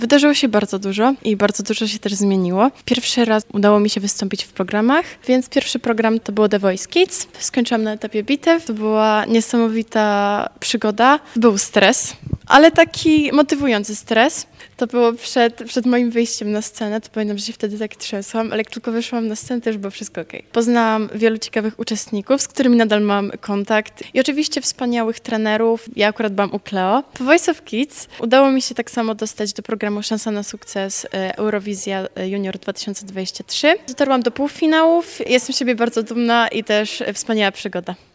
Wydarzyło się bardzo dużo i bardzo dużo się też zmieniło. Pierwszy raz udało mi się wystąpić w programach, więc pierwszy program to było The Voice Kids. Skończyłam na etapie bitew. To była niesamowita przygoda. Był stres, ale taki motywujący stres. To było przed moim wyjściem na scenę, to pamiętam, że się wtedy tak trzęsłam, ale jak tylko wyszłam na scenę, to już było wszystko okej. Poznałam wielu ciekawych uczestników, z którymi nadal mam kontakt i oczywiście wspaniałych trenerów. Ja akurat byłam u Cleo. Po Voice of Kids udało mi się tak samo dostać do programu Szansa na sukces Eurowizja Junior 2023. Dotarłam do półfinałów, jestem z siebie bardzo dumna i też wspaniała przygoda.